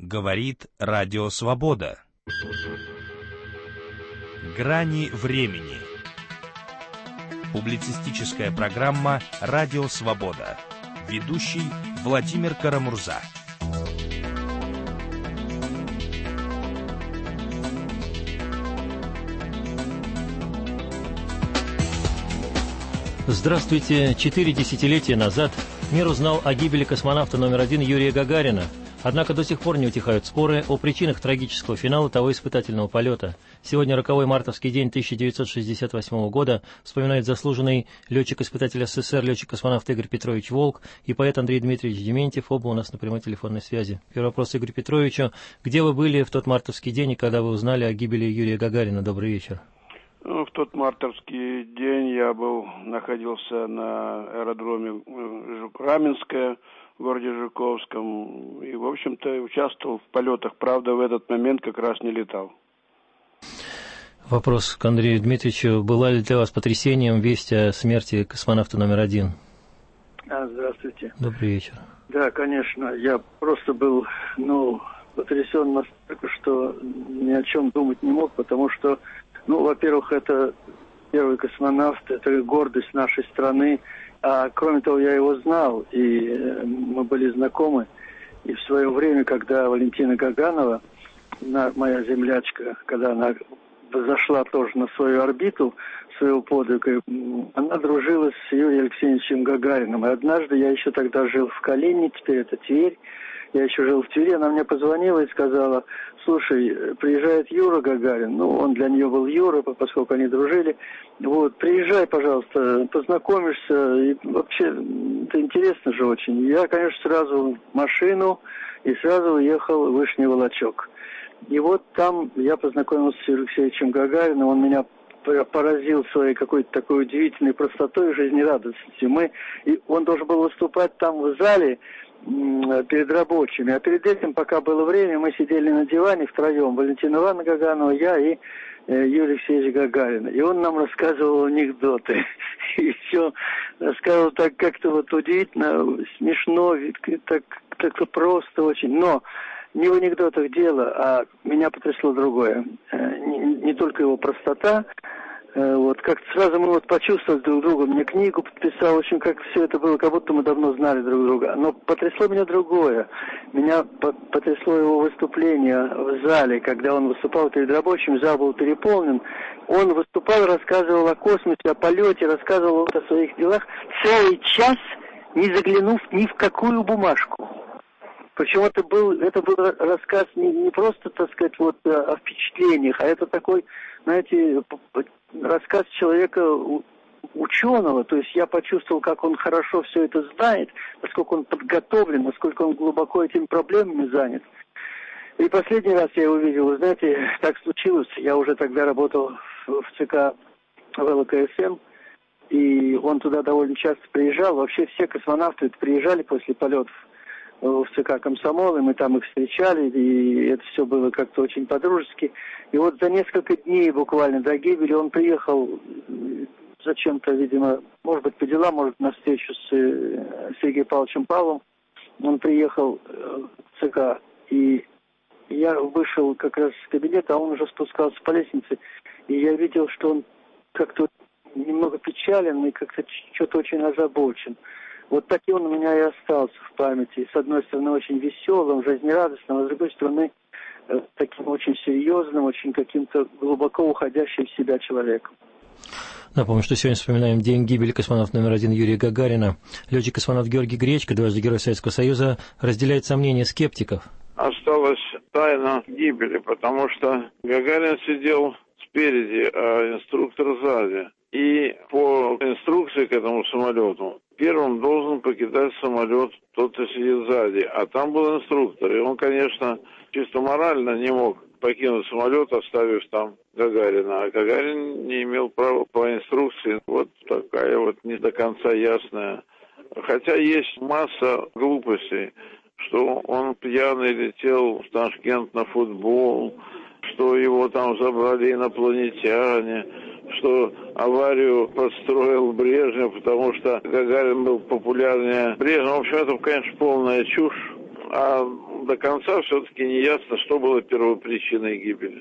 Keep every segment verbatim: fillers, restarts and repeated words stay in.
Говорит Радио Свобода. Грани времени. Публицистическая программа «Радио Свобода». Ведущий Владимир Карамурза. Здравствуйте. Четыре десятилетия назад мир узнал о гибели космонавта номер один Юрия Гагарина. Однако до сих пор не утихают споры о причинах трагического финала того испытательного полета. Сегодня роковой мартовский день тысяча девятьсот шестьдесят восьмого года вспоминает заслуженный летчик-испытатель СССР, летчик-космонавт Игорь Петрович Волк и поэт Андрей Дмитриевич Дементьев, оба у нас на прямой телефонной связи. Первый вопрос Игорю Петровичу. Где вы были в тот мартовский день и когда вы узнали о гибели Юрия Гагарина? Добрый вечер. Ну, в тот мартовский день я был, находился на аэродроме Раменское в городе Жуковском и, в общем-то, участвовал в полетах. Правда, в этот момент как раз не летал. Вопрос к Андрею Дмитриевичу. Была ли для вас потрясением весть о смерти космонавта номер один? А, здравствуйте. Добрый вечер. Да, конечно. Я просто был, ну, потрясен настолько, что ни о чем думать не мог, потому что, ну, во-первых, это первый космонавт, это гордость нашей страны. А кроме того, я его знал, и мы были знакомы. И в свое время, когда Валентина Гаганова, моя землячка, когда она зашла тоже на свою орбиту, своего подвига, она дружила с Юрием Алексеевичем Гагариным. И однажды, я еще тогда жил в Калине, теперь это Тверь, я еще жил в Твери, она мне позвонила и сказала: слушай, приезжает Юра Гагарин, ну, он для нее был Юра, поскольку они дружили, вот, приезжай, пожалуйста, познакомишься, и вообще, это интересно же очень. Я, конечно, сразу в машину и сразу уехал в Вышний Волочек. И вот там я познакомился с Юрием Алексеевичем Гагариным, он меня поразил своей какой-то такой удивительной простотой и жизнерадостностью. Мы, и он должен был выступать там в зале перед рабочими. А перед этим, пока было время, мы сидели на диване втроем. Валентина Ивановна Гаганова, я и э, Юрий Алексеевич Гагарин. И он нам рассказывал анекдоты. И все рассказывал так как-то вот удивительно, смешно, так, так-то просто очень. Но не в анекдотах дело, а меня потрясло другое. Не, не только его простота, вот, как-то сразу мы вот почувствовали друг друга, мне книгу подписал, в общем, как все это было, как будто мы давно знали друг друга. Но потрясло меня другое. Меня потрясло его выступление в зале, когда он выступал перед рабочим, зал был переполнен. Он выступал, рассказывал о космосе, о полете, рассказывал о своих делах, целый час не заглянув ни в какую бумажку. Причем это был, это был рассказ не, не просто, так сказать, вот о впечатлениях, а это такой, знаете, рассказ человека ученого. То есть я почувствовал, как он хорошо все это знает, насколько он подготовлен, насколько он глубоко этими проблемами занят. И последний раз я его видел, вы знаете, так случилось, я уже тогда работал в ЦК ВЛКСМ, и он туда довольно часто приезжал. Вообще все космонавты приезжали после полетов в ЦК Комсомол, и мы там их встречали, и это все было как-то очень по-дружески. И вот за несколько дней буквально до гибели он приехал зачем-то, видимо, может быть, по делам, может, на встречу с Сергеем Павловичем Павловым. Он приехал в ЦК, и я вышел как раз из кабинета, а он уже спускался по лестнице, и я видел, что он как-то немного печален и как-то что-то очень озабочен. Вот таким он у меня и остался в памяти. С одной стороны, очень веселым, жизнерадостным, а с другой стороны, таким очень серьезным, очень каким-то глубоко уходящим в себя человеком. Напомню, что сегодня вспоминаем день гибели космонавта номер один Юрия Гагарина. Летчик-космонавт Георгий Гречко, дважды Герой Советского Союза, разделяет сомнения скептиков. Осталась тайна гибели, потому что Гагарин сидел спереди, а инструктор сзади. И по инструкции к этому самолету первым должен покидать самолет тот, кто сидит сзади. А там был инструктор. И он, конечно, чисто морально не мог покинуть самолет, оставив там Гагарина. А Гагарин не имел права по инструкции. Вот такая вот не до конца ясная. Хотя есть масса глупостей, что он пьяный летел в Ташкент на футбол, что его там забрали инопланетяне, что аварию подстроил Брежнев, потому что Гагарин был популярнее Брежнева. В общем, это, конечно, полная чушь. а до конца все-таки не ясно, что было первопричиной гибели.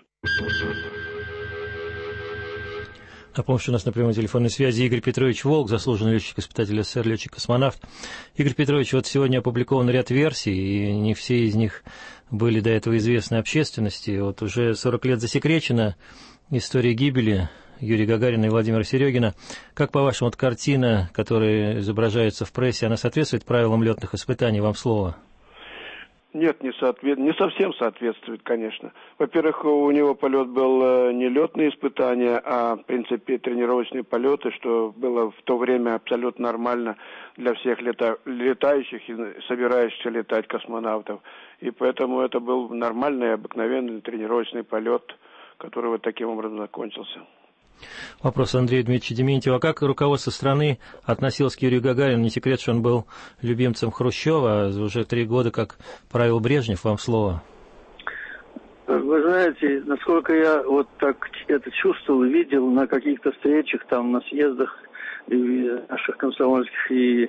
Напомню, что у нас на прямой телефонной связи Игорь Петрович Волк, заслуженный летчик-испытатель СССР, летчик-космонавт. Игорь Петрович, вот сегодня опубликован ряд версий, и не все из них были до этого известны общественности. Вот уже сорок лет засекречена история гибели Юрия Гагарина и Владимира Серегина. Как, по-вашему, вот картина, которая изображается в прессе, она соответствует правилам летных испытаний? Вам слово. Нет, не, соответ... не совсем соответствует, конечно. Во-первых, у него полет был не летные испытания, а, в принципе, тренировочные полеты, что было в то время абсолютно нормально для всех лета... летающих и собирающихся летать космонавтов. И поэтому это был нормальный, обыкновенный тренировочный полет, который вот таким образом закончился. Вопрос Андрея Дмитриевича Дементьева. А как руководство страны относилось к Юрию Гагарину? Не секрет, что он был любимцем Хрущева, а уже три года как правил Брежнев. Вам слово. Вы знаете, насколько я вот так это чувствовал, видел на каких-то встречах, там, на съездах и наших комсомольских, и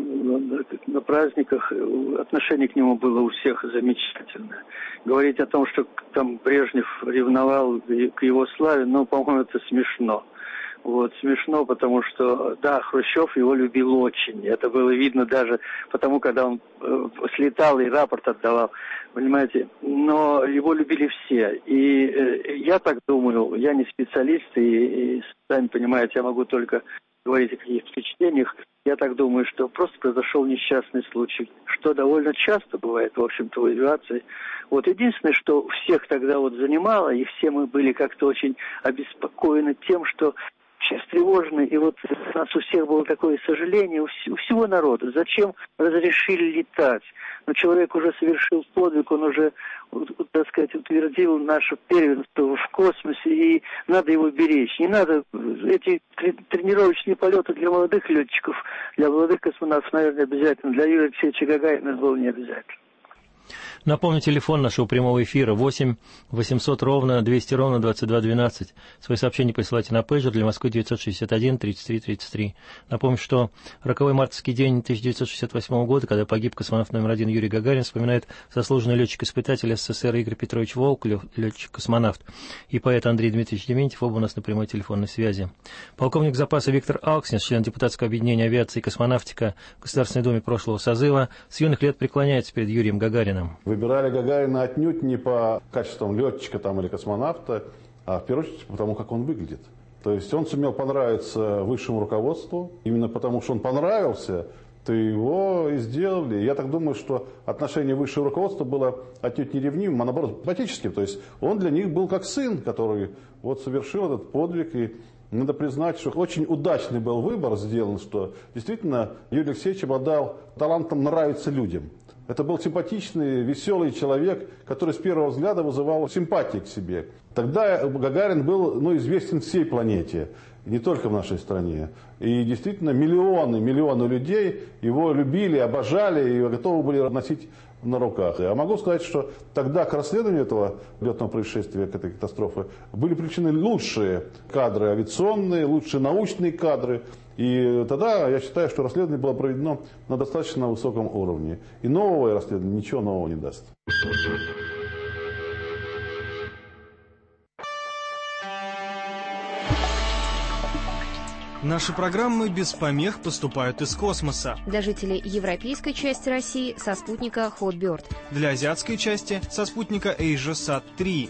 на праздниках, отношение к нему было у всех замечательное. Говорить о том, что там Брежнев ревновал к его славе, ну, по-моему, это смешно. Вот, смешно, потому что, да, Хрущев его любил очень. Это было видно даже потому, когда он э, слетал и рапорт отдавал, понимаете. Но его любили все. И э, я так думаю, я не специалист, и, и, сами понимаете, я могу только говорить о каких-то впечатлениях. Я так думаю, что просто произошел несчастный случай, что довольно часто бывает, в общем-то, в авиации. Вот единственное, что всех тогда вот занимало, и все мы были как-то очень обеспокоены тем, что все встревожены, и вот у нас у всех было такое сожаление, у, вс- у всего народа. Зачем разрешили летать? Но человек уже совершил подвиг, он уже, так сказать, утвердил наше первенство в космосе, и надо его беречь. Не надо эти тренировочные полеты для молодых летчиков, для молодых космонавтов, наверное, обязательно. Для Юрия Алексеевича Гагарина это было не обязательно. Напомню, телефон нашего прямого эфира восемь восемьсот ровно двести ровно двадцать два двенадцать. Свои сообщения присылайте на пейджер для Москвы девятьсот шестьдесят один тридцать три тридцать три. Напомню, что роковой мартовский день тысяча девятьсот шестьдесят восьмого года, когда погиб космонавт номер один Юрий Гагарин, вспоминает заслуженный летчик-испытатель СССР Игорь Петрович Волк, летчик-космонавт, и поэт Андрей Дмитриевич Дементьев, оба у нас на прямой телефонной связи. Полковник запаса Виктор Алкснис, член депутатского объединения авиации и космонавтика в Государственной Думе прошлого созыва, с юных лет преклоняется перед Юрием Гагариным. Выбирали Гагарина отнюдь не по качествам летчика там, или космонавта, а в первую очередь потому, как он выглядит. То есть он сумел понравиться высшему руководству. Именно потому, что он понравился, то его и сделали. Я так думаю, что отношение высшего руководства было отнюдь не ревнивым, а наоборот симпатическим. То есть он для них был как сын, который вот совершил этот подвиг. И надо признать, что очень удачный был выбор сделан, что действительно Юрий Алексеевич обладал талантом нравиться людям. Это был симпатичный, веселый человек, который с первого взгляда вызывал симпатии к себе. Тогда Гагарин был ну, известен всей планете, не только в нашей стране. И действительно миллионы, миллионы людей его любили, обожали и готовы были носить на руках. А могу сказать, что тогда к расследованию этого летного происшествия, к этой катастрофы, были привлечены лучшие кадры авиационные, лучшие научные кадры. И тогда я считаю, что расследование было проведено на достаточно высоком уровне. И нового расследования ничего нового не даст. Наши программы без помех поступают из космоса. Для жителей европейской части России со спутника Hotbird. Для азиатской части со спутника AsiaSat три.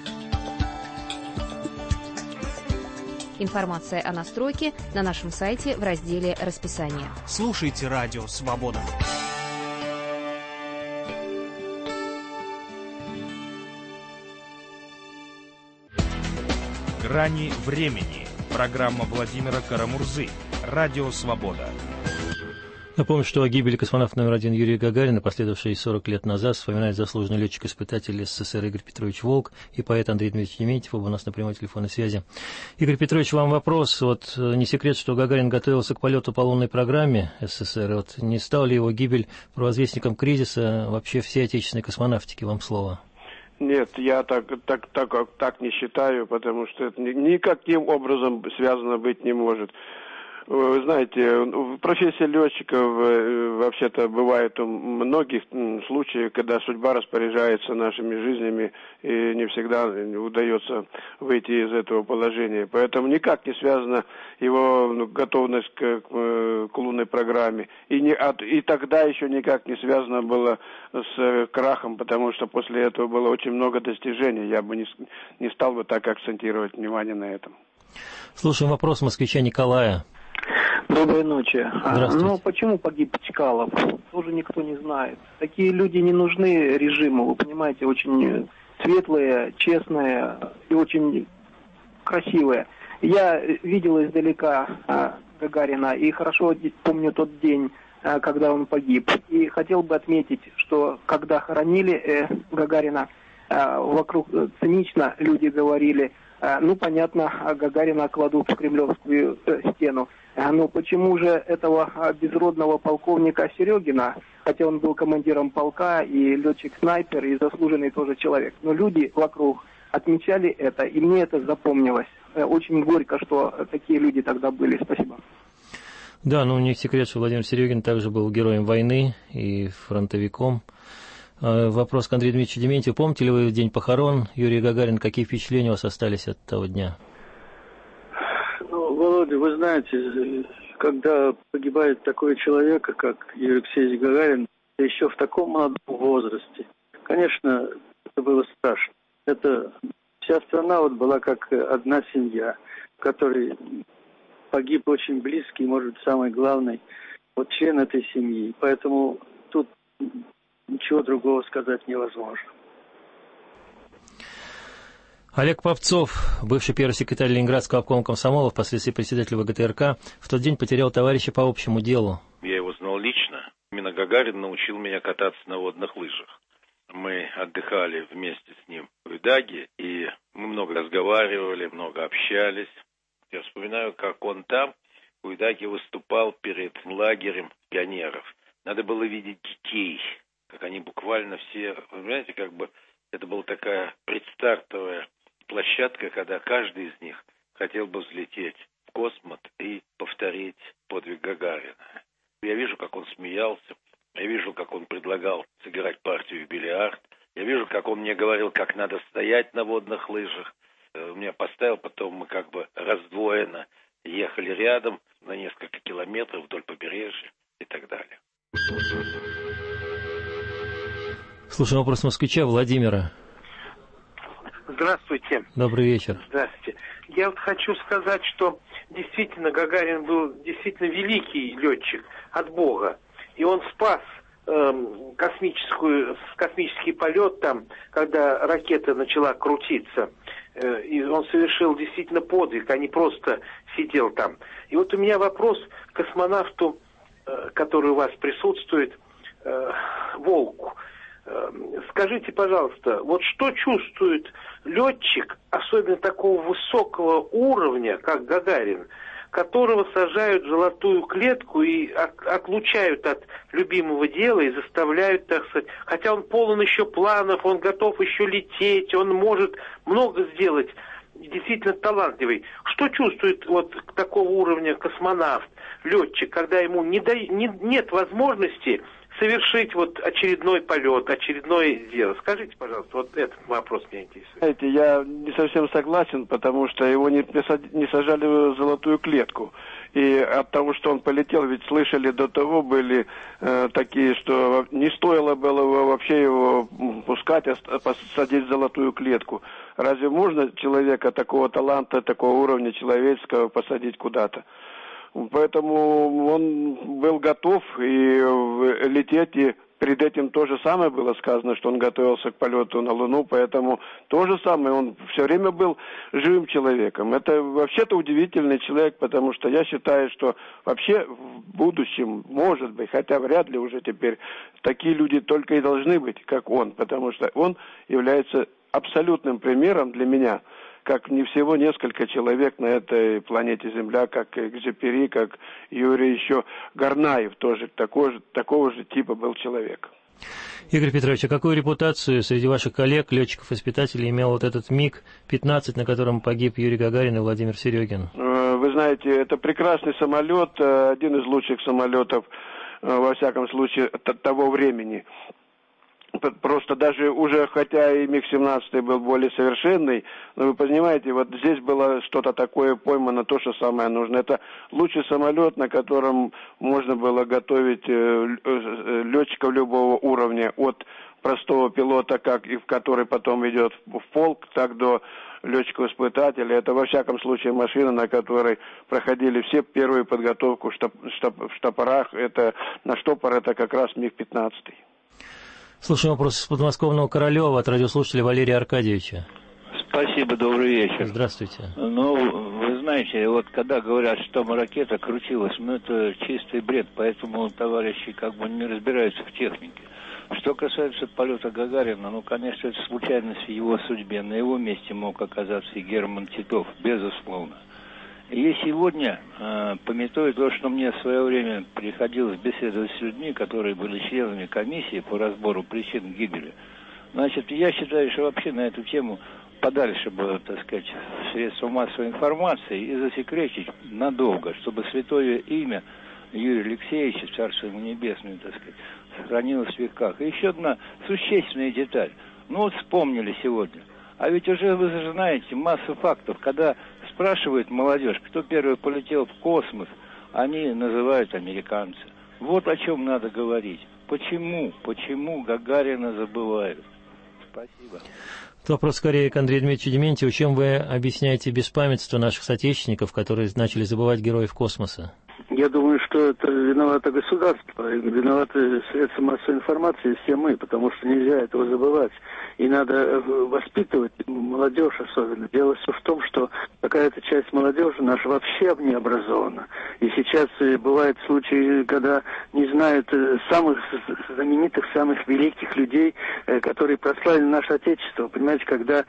Информация о настройке на нашем сайте в разделе «Расписание». Слушайте Радио Свобода. «Грани времени». Программа Владимира Карамурзы. Радио Свобода. Напомню, что о гибели космонавта номер один Юрия Гагарина, последовавшей сорок лет назад, вспоминает заслуженный летчик-испытатель СССР Игорь Петрович Волк и поэт Андрей Дмитриевич Дементьев, оба у нас на прямой телефонной связи. Игорь Петрович, вам вопрос. Вот не секрет, что Гагарин готовился к полету по лунной программе СССР. Вот не стал ли его гибель провозвестником кризиса вообще всей отечественной космонавтики? Вам слово. Нет, я так, так, так, так не считаю, потому что это никаким образом связано быть не может. Вы знаете, профессия летчиков вообще-то бывает в многих случаях, когда судьба распоряжается нашими жизнями, и не всегда удается выйти из этого положения. Поэтому никак не связана его готовность к, к лунной программе. И, не, и тогда еще никак не связано было с крахом, потому что после этого было очень много достижений. Я бы не, не стал бы так акцентировать внимание на этом. Слушаем вопрос москвича Николая. Доброй ночи. Здравствуйте. Ну, почему погиб Чкалов? Тоже никто не знает. Такие люди не нужны режиму, вы понимаете, очень светлые, честные и очень красивые. Я видел издалека а, Гагарина и хорошо помню тот день, а, когда он погиб. И хотел бы отметить, что когда хоронили э, Гагарина, а, вокруг цинично люди говорили: ну, понятно, Гагарина кладут в Кремлевскую стену. Но почему же этого безродного полковника Серегина, хотя он был командиром полка и летчик-снайпер, и заслуженный тоже человек, но люди вокруг отмечали это, и мне это запомнилось. Очень горько, что такие люди тогда были. Спасибо. Да, ну не секрет, что Владимир Серегин также был героем войны и фронтовиком. Вопрос к Андрею Дмитриевичу Дементьеву. Помните ли вы в день похорон Юрия Гагарина? Какие впечатления у вас остались от того дня? Ну, Володя, вы знаете, когда погибает такой человек, как Юрий Алексеевич Гагарин, еще в таком молодом возрасте, конечно, это было страшно. Это вся страна вот была как одна семья, в которой погиб очень близкий, может быть, самый главный вот член этой семьи. Поэтому тут ничего другого сказать невозможно. Олег Попцов, бывший первый секретарь Ленинградского обкома комсомола, впоследствии председатель ВГТРК, в тот день потерял товарища по общему делу. Я его знал лично. Именно Гагарин научил меня кататься на водных лыжах. Мы отдыхали вместе с ним в Идаге, и мы много разговаривали, много общались. Я вспоминаю, как он там, в Идаге, выступал перед лагерем пионеров. Надо было видеть детей, как они буквально все, вы знаете, как бы это была такая предстартовая площадка, когда каждый из них хотел бы взлететь в космос и повторить подвиг Гагарина. Я вижу, как он смеялся, я вижу, как он предлагал сыграть партию в бильярд, я вижу, как он мне говорил, как надо стоять на водных лыжах. Он меня поставил, потом мы как бы раздвоенно ехали рядом на несколько километров вдоль побережья и так далее. Слушаем вопрос москвича Владимира. Здравствуйте. Добрый вечер. Здравствуйте. Я вот хочу сказать, что действительно Гагарин был действительно великий летчик от Бога. И он спас э, космическую, космический полет там, когда ракета начала крутиться. Э, и он совершил действительно подвиг, а не просто сидел там. И вот у меня вопрос к космонавту, э, который у вас присутствует, э, Волку. Скажите, пожалуйста, вот что чувствует летчик, особенно такого высокого уровня, как Гагарин, которого сажают в золотую клетку и от, отлучают от любимого дела и заставляют, так сказать, хотя он полон еще планов, он готов еще лететь, он может много сделать, действительно талантливый. Что чувствует вот такого уровня космонавт, летчик, когда ему не да, не, нет возможности совершить вот очередной полет, очередное дело? Скажите, пожалуйста, вот этот вопрос меня интересует. Знаете, я не совсем согласен, потому что его не, не сажали в золотую клетку. И от того, что он полетел, ведь слышали до того, были э, такие, что не стоило было вообще его пускать, а посадить в золотую клетку. Разве можно человека такого таланта, такого уровня человеческого посадить куда-то? Поэтому он был готов и лететь, и перед этим то же самое было сказано, что он готовился к полету на Луну, поэтому то же самое, он все время был живым человеком. Это вообще-то удивительный человек, потому что я считаю, что вообще в будущем, может быть, хотя вряд ли уже теперь, такие люди только и должны быть, как он, потому что он является абсолютным примером для меня, как не всего несколько человек на этой планете Земля, как Экзюпери, как Юрий еще Горнаев, тоже такого же, такого же типа был человек. Игорь Петрович, а какую репутацию среди ваших коллег, летчиков-испытателей, имел вот этот МиГ пятнадцать, на котором погиб Юрий Гагарин и Владимир Серегин? Вы знаете, это прекрасный самолет, один из лучших самолетов, во всяком случае, того времени. Просто даже уже, хотя и миг семнадцать был более совершенный, но вы понимаете, вот здесь было что-то такое поймано, то, что самое нужное. Это лучший самолет, на котором можно было готовить летчиков любого уровня, от простого пилота, как и в который потом идет в полк, так до летчиков-испытателей. Это, во всяком случае, машина, на которой проходили все первую подготовку в, штоп, штоп, в штопорах. Это, на штопор это как раз миг пятнадцать. Слушаем вопрос из подмосковного Королева от радиослушателя Валерия Аркадьевича. Спасибо, добрый вечер. Здравствуйте. Ну, вы знаете, вот когда говорят, что там ракета крутилась, ну это чистый бред, поэтому товарищи как бы не разбираются в технике. Что касается полета Гагарина, ну, конечно, это случайность в его судьбе. На его месте мог оказаться и Герман Титов, безусловно. И сегодня, э, памятуя то, что мне в свое время приходилось беседовать с людьми, которые были членами комиссии по разбору причин гибели, значит, я считаю, что вообще на эту тему подальше было, так сказать, средства массовой информации и засекретить надолго, чтобы святое имя Юрия Алексеевича, царство ему небесное, так сказать, сохранилось в веках. И еще одна существенная деталь. Ну вот вспомнили сегодня. А ведь уже вы же знаете массу фактов, когда спрашивают молодежь, кто первый полетел в космос, они называют американца. Вот о чем надо говорить. Почему? Почему Гагарина забывают? Спасибо. Вопрос скорее к Андрею Дмитриевичу Дементьеву. Чем вы объясняете беспамятство наших соотечественников, которые начали забывать героев космоса? Я думаю, что это виновато государство, виноваты средства массовой информации, все мы, потому что нельзя этого забывать. И надо воспитывать молодежь особенно. Дело все в том, что какая-то часть молодежи наша вообще не образована. И сейчас бывают случаи, когда не знают самых знаменитых, самых великих людей, которые прославили наше Отечество. Понимаете, когда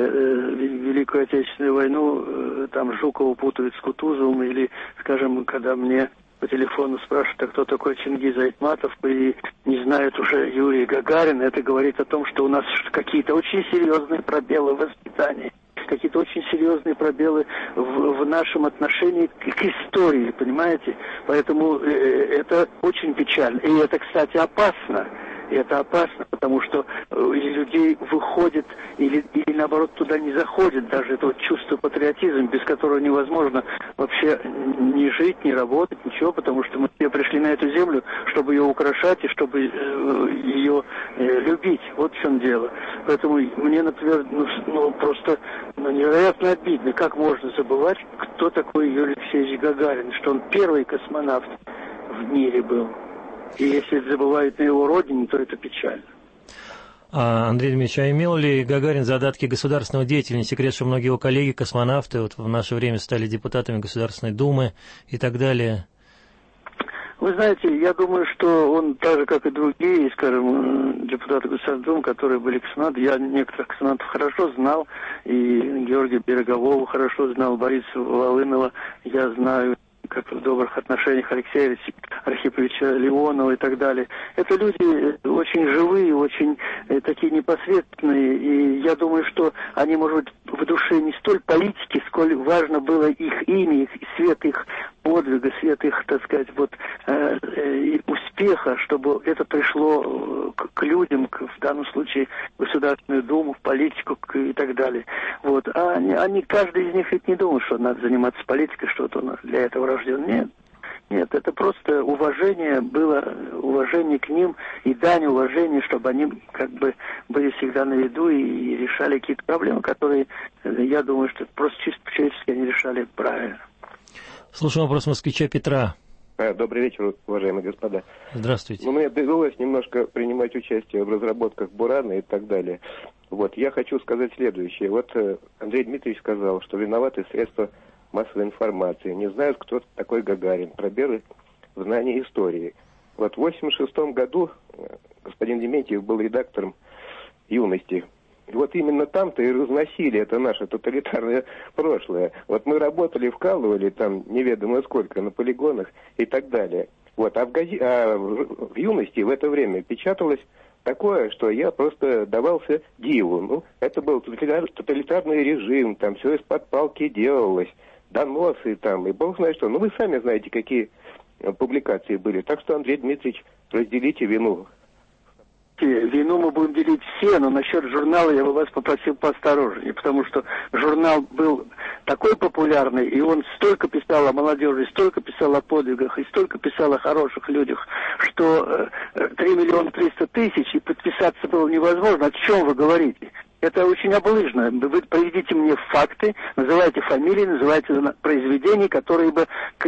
Великую Отечественную войну там Жукова путают с Кутузовым, или, скажем, когда мне по телефону спрашивают, а кто такой Чингиз Айтматов, и не знают уже Юрия Гагарина, это говорит о том, что у нас какие-то очень серьезные пробелы в воспитании, какие-то очень серьезные пробелы в, в нашем отношении к, к истории, понимаете? Поэтому э, это очень печально. И это, кстати, опасно. И это опасно, потому что из людей выходит или, или наоборот туда не заходит даже это вот чувство патриотизма, без которого невозможно вообще не жить, не работать, ничего, потому что мы все пришли на эту землю, чтобы ее украшать и чтобы э, ее э, любить. Вот в чем дело. Поэтому мне, например, ну, ну просто ну, невероятно обидно, как можно забывать, кто такой Юрий Алексеевич Гагарин, что он первый космонавт в мире был. И если забывают на его родине, то это печально. А, Андрей Дмитриевич, а имел ли Гагарин задатки государственного деятеля? Не секрет, что многие его коллеги, космонавты, вот в наше время стали депутатами Государственной Думы и так далее. Вы знаете, я думаю, что он, так же, как и другие, скажем, депутаты Государственной Думы, которые были космонавты, я некоторых космонавтов хорошо знал, и Георгия Берегового хорошо знал, Бориса Волынова я знаю, как в добрых отношениях Алексея Архиповича Леонова и так далее. Это люди очень живые, очень э, такие непосредственные, и я думаю, что они, может быть, в душе не столь политики, сколь важно было их имя, их, свет их подвига, свет их, так сказать, вот, э, э, успеха, чтобы это пришло к, к людям, к, в данном случае в Государственную Думу, в политику к, и так далее. Вот. А они, они, каждый из них ведь не думает, что надо заниматься политикой, что-то он для этого рожден. Нет. Нет, это просто уважение было, уважение к ним и дань уважения, чтобы они как бы были всегда на виду и, и решали какие-то проблемы, которые, я думаю, что просто чисто по-человечески они решали правильно. Слушаем вопрос москвича Петра. Добрый вечер, уважаемые господа. Здравствуйте. Ну, мне довелось немножко принимать участие в разработках Бурана и так далее. Вот, я хочу сказать следующее. Вот Андрей Дмитриевич сказал, что виноваты средства массовой информации. Не знают, кто такой Гагарин. Пробелы в знании истории. Вот в восемьдесят шестом году господин Дементьев был редактором «Юности». И вот именно там-то и разносили это наше тоталитарное прошлое. Вот мы работали, вкалывали там неведомо сколько на полигонах и так далее. Вот, а в, гази... а в «Юности» в это время печаталось такое, что я просто давался диву. Ну, это был тоталитарный режим, там все из-под палки делалось. доносы там, и бог знает что. Ну, вы сами знаете, какие публикации были. Так что, Андрей Дмитриевич, разделите вину. Вину мы будем делить все, но насчет журнала я бы вас попросил поосторожнее, потому что журнал был такой популярный, и он столько писал о молодежи, столько писал о подвигах, и столько писал о хороших людях, что три миллиона триста тысяч, и подписаться было невозможно. О чем вы говорите? Это очень облыжно. Вы приведите мне факты, называйте фамилии, называйте произведения, которые бы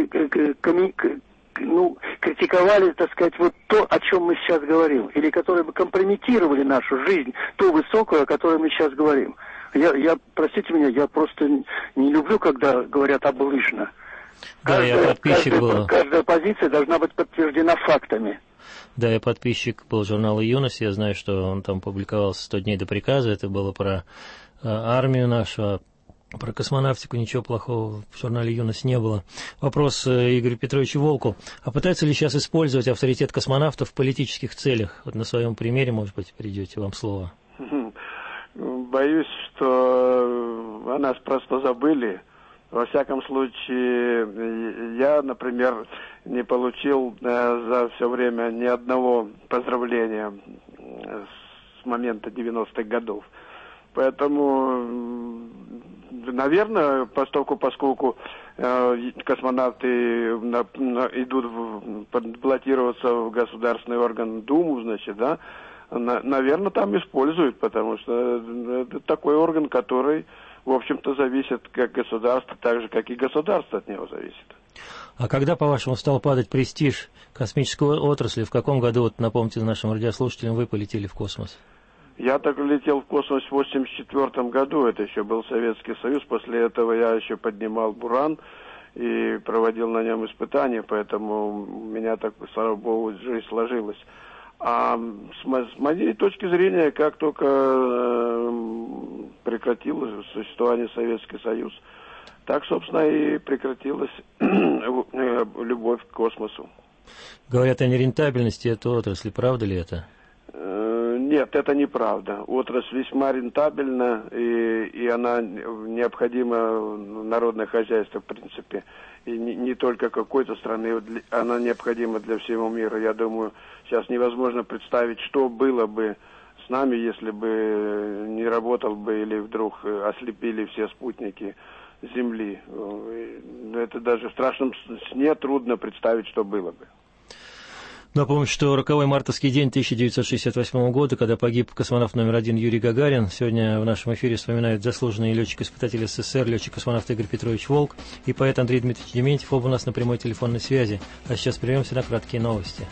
ну, критиковали, так сказать, вот то, о чем мы сейчас говорим, или которые бы компрометировали нашу жизнь, ту высокую, о которой мы сейчас говорим. Я, я простите меня, я просто не люблю, когда говорят облыжно. Да, каждая, я подписчик каждая, был. Каждая позиция должна быть подтверждена фактами. Да, я подписчик был журнала «Юность», я знаю, что он там публиковался сто дней до приказа, это было про э, армию нашу, про космонавтику ничего плохого в журнале «Юность» не было. Вопрос э, Игорю Петровичу Волку. А пытаются ли сейчас использовать авторитет космонавтов в политических целях? Вот на своем примере, может быть, придете, вам слово. Боюсь, что о нас просто забыли. Во всяком случае, я, например, не получил э, за все время ни одного поздравления с момента девяностых годов. Поэтому, наверное, поскольку, поскольку э, космонавты на, на, идут в, баллотироваться в государственный орган Думу, значит, да, на, наверное, там используют, потому что это такой орган, который, в общем-то, зависит как государство, так же, как и государство от него зависит. А когда, по-вашему, стал падать престиж космической отрасли? В каком году, вот напомните нашим радиослушателям, вы полетели в космос? Я так летел в космос в восемьдесят четвёртом году, это еще был Советский Союз, после этого я еще поднимал «Буран» и проводил на нем испытания, поэтому у меня так, слава богу, жизнь сложилась. А с, мо- с моей точки зрения, как только э, прекратилось существование Советский Союз, так, собственно, и прекратилась любовь к космосу. Говорят о нерентабельности этой отрасли, правда ли это? Нет, это неправда. Отрасль весьма рентабельна, и, и она необходима народное хозяйство, в принципе. И не, не только какой-то страны, она необходима для всего мира. Я думаю, сейчас невозможно представить, что было бы с нами, если бы не работал бы или вдруг ослепили все спутники Земли. Это даже в страшном сне трудно представить, что было бы. Напомню, что роковой мартовский день тысяча девятьсот шестьдесят восьмого года, когда погиб космонавт номер один Юрий Гагарин. Сегодня в нашем эфире вспоминают заслуженный летчик-испытатель СССР, летчик-космонавт Игорь Петрович Волк и поэт Андрей Дмитриевич Дементьев, оба у нас на прямой телефонной связи. А сейчас прервемся на краткие новости.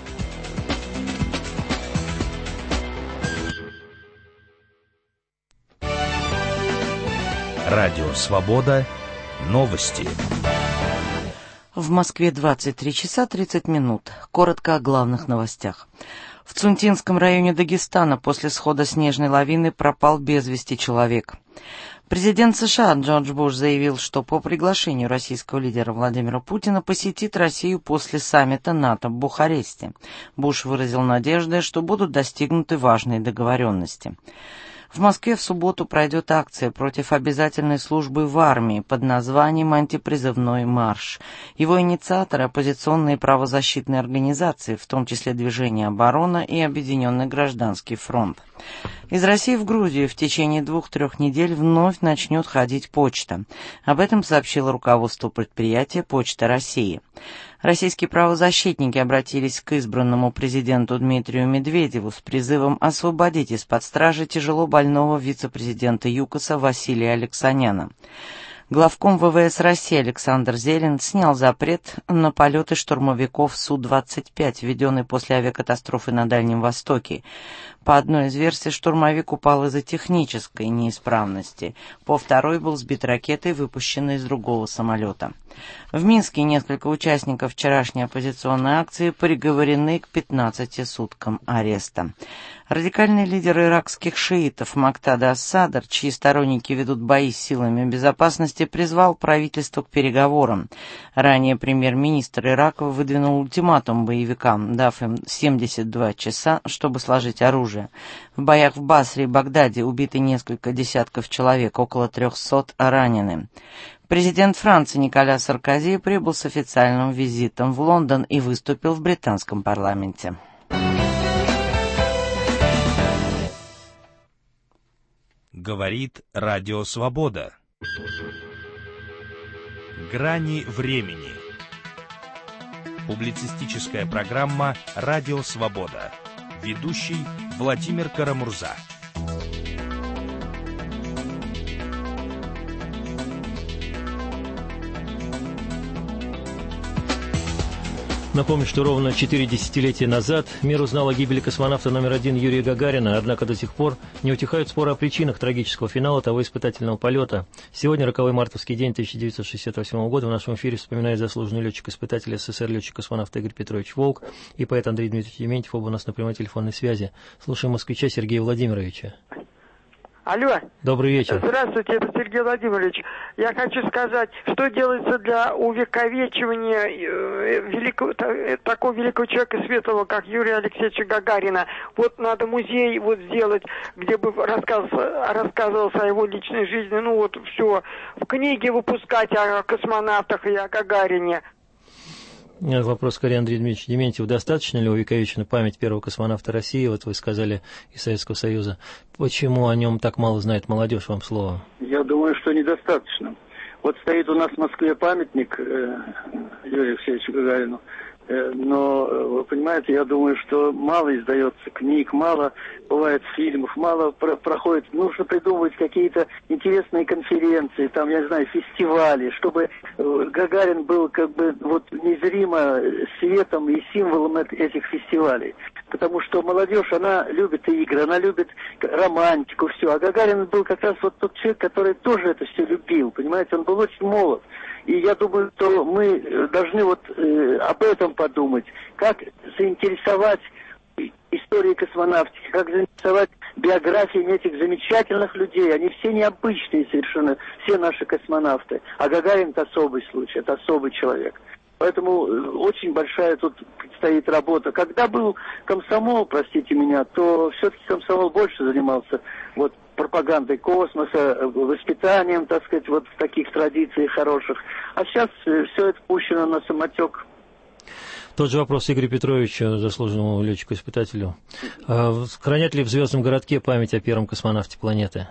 Радио «Свобода». Новости. В Москве двадцать три часа тридцать минут. Коротко о главных новостях. В Цунтинском районе Дагестана после схода снежной лавины пропал без вести человек. Президент США Джордж Буш заявил, что по приглашению российского лидера Владимира Путина посетит Россию после саммита НАТО в Бухаресте. Буш выразил надежды, что будут достигнуты важные договоренности. В Москве в субботу пройдет акция против обязательной службы в армии под названием «Антипризывной марш». Его инициаторы – оппозиционные правозащитные организации, в том числе Движение «Оборона» и Объединенный гражданский фронт. Из России в Грузию в течение двух-трех недель вновь начнет ходить почта. Об этом сообщило руководство предприятия «Почта России». Российские правозащитники обратились к избранному президенту Дмитрию Медведеву с призывом освободить из-под стражи тяжело больного вице-президента ЮКОСа Василия Алексаняна. Главком ВВС России Александр Зелин снял запрет на полеты штурмовиков Су двадцать пять, введенный после авиакатастрофы на Дальнем Востоке. По одной из версий, штурмовик упал из-за технической неисправности. По второй был сбит ракетой, выпущенной из другого самолета. В Минске несколько участников вчерашней оппозиционной акции приговорены к пятнадцати суткам ареста. Радикальный лидер иракских шиитов Мактада ас-Садр, чьи сторонники ведут бои с силами безопасности, призвал правительство к переговорам. Ранее премьер-министр Ирака выдвинул ультиматум боевикам, дав им семьдесят два часа, чтобы сложить оружие. В боях в Басре и Багдаде убиты несколько десятков человек, около трехсот ранены. Президент Франции Николя Саркози прибыл с официальным визитом в Лондон и выступил в британском парламенте. Говорит Радио Свобода. Грани времени. Публицистическая программа «Радио Свобода». Ведущий Владимир Карамурза. Напомню, что ровно четыре десятилетия назад мир узнал о гибели космонавта номер один Юрия Гагарина, однако до сих пор не утихают споры о причинах трагического финала того испытательного полета. Сегодня, роковой мартовский день тысяча девятьсот шестьдесят восьмого года, в нашем эфире вспоминает заслуженный летчик-испытатель СССР, летчик-космонавт Игорь Петрович Волк и поэт Андрей Дмитриевич Дементьев, оба у нас на прямой телефонной связи. Слушаем москвича Сергея Владимировича. Алло. Добрый вечер. Здравствуйте, это Сергей Владимирович. Я хочу сказать, что делается для увековечивания великого, такого великого человека светлого, как Юрия Алексеевича Гагарина. Вот надо музей вот сделать, где бы рассказывался, рассказывался о его личной жизни. Ну вот все. В книге выпускать о космонавтах и о Гагарине. Вопрос к Андрею Дмитриевичу Дементьеву. Достаточно ли увековечена память первого космонавта России, вот вы сказали, из Советского Союза? Почему о нем так мало знает молодежь, вам слово? Я думаю, что недостаточно. Вот стоит у нас в Москве памятник э, Юрию Алексеевичу Гагарину. Э, но, вы понимаете, я думаю, что мало издается книг, мало бывает фильмов, мало про- проходит. Нужно придумывать какие-то интересные конференции, там, я не знаю, фестивали, чтобы э, Гагарин был как бы вот незримо светом и символом эт- этих фестивалей. Потому что молодежь, она любит игры, она любит романтику, все. А Гагарин был как раз вот тот человек, который тоже это все любил, понимаете, он был очень молод. И я думаю, что мы должны вот э, об этом подумать, как заинтересовать историей космонавтики, как заинтересовать биографиями этих замечательных людей. Они все необычные совершенно, все наши космонавты. А Гагарин — это особый случай, это особый человек. Поэтому очень большая тут стоит работа. Когда был комсомол, простите меня, то все-таки комсомол больше занимался вот пропагандой космоса, воспитанием, так сказать, вот в таких традициях хороших. А сейчас все это пущено на самотек. Тот же вопрос Игорю Петровичу, заслуженному летчику-испытателю. Хранят ли в «Звездном городке» память о первом космонавте планеты?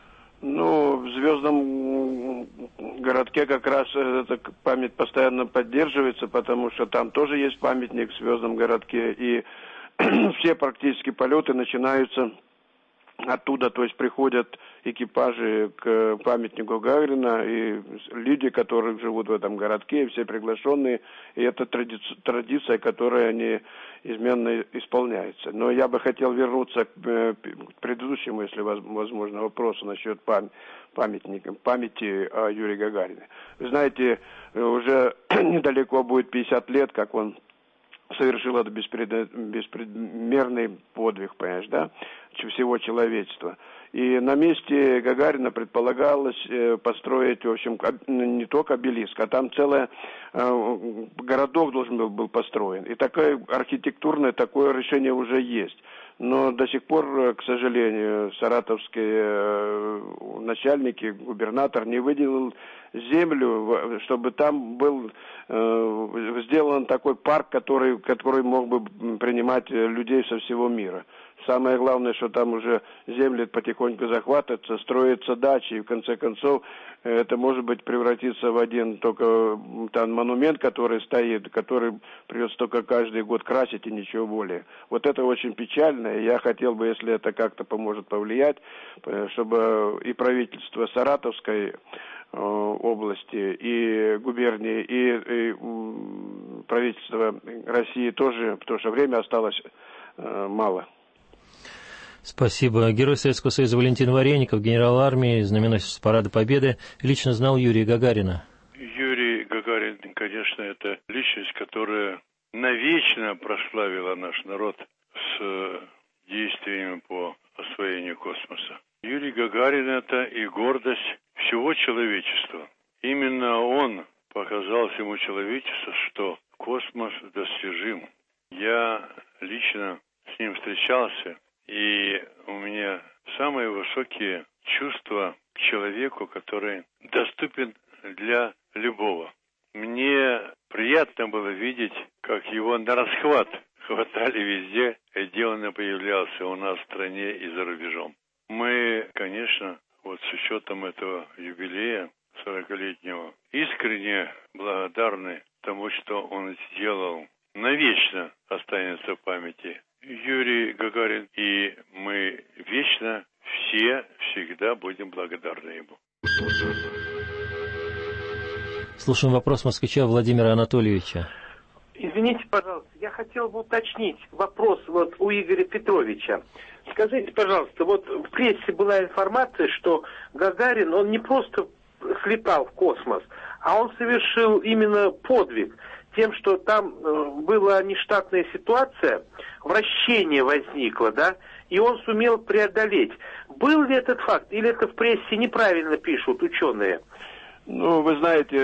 Ну, в «Звездном городке» как раз эта память постоянно поддерживается, потому что там тоже есть памятник в «Звездном городке», и все практически полеты начинаются оттуда, то есть приходят экипажи к памятнику Гагарина, и люди, которые живут в этом городке, все приглашенные, и это тради... традиция, которая неизменно исполняется. Но я бы хотел вернуться к предыдущему, если возможно, вопросу насчет пам... памятника, памяти о Юрии Гагарине. Вы знаете, уже недалеко будет пятьдесят лет, как он совершил этот беспред... беспредмерный подвиг, понимаешь, да, всего человечества. И на месте Гагарина предполагалось э, построить, в общем, не только обелиск, а там целый э, городок должен был, был построен. И такое архитектурное, такое решение уже есть. Но до сих пор, к сожалению, саратовские э, начальники, губернатор не выделил землю, чтобы там был э, сделан такой парк, который, который мог бы принимать людей со всего мира. Самое главное, что там уже земли потихоньку захватываются, строятся дачи, и в конце концов это может быть превратиться в один только там монумент, который стоит, который придется только каждый год красить и ничего более. Вот это очень печально, и я хотел бы, если это как-то поможет повлиять, чтобы и правительство Саратовской области, и губернии, и, и правительство России тоже, потому что время осталось мало. Спасибо. Герой Советского Союза Валентин Вареников, генерал армии, знаменосец Парада Победы, лично знал Юрия Гагарина. Юрий Гагарин, конечно, это личность, которая навечно прославила наш народ с действиями по освоению космоса. Юрий Гагарин — это и гордость всего человечества. Именно он показал всему человечеству, что космос достижим. Я лично с ним встречался, и у меня самые высокие чувства к человеку, который доступен для любого. Мне приятно было видеть, как его на расхват хватали везде, где он появлялся у нас в стране и за рубежом. Мы, конечно, вот с учетом этого юбилея сорокалетнего, искренне благодарны тому, что он сделал. Навечно останется в памяти Юрий Гагарин, и мы вечно все всегда будем благодарны ему. Слушаем вопрос москвича Владимира Анатольевича. Извините, пожалуйста, я хотел бы уточнить вопрос вот у Игоря Петровича. Скажите, пожалуйста, вот в прессе была информация, что Гагарин, он не просто слетал в космос, а он совершил именно подвиг тем, что там э, была нештатная ситуация, вращение возникло, да, и он сумел преодолеть. Был ли этот факт, или это в прессе неправильно пишут ученые? Ну, вы знаете,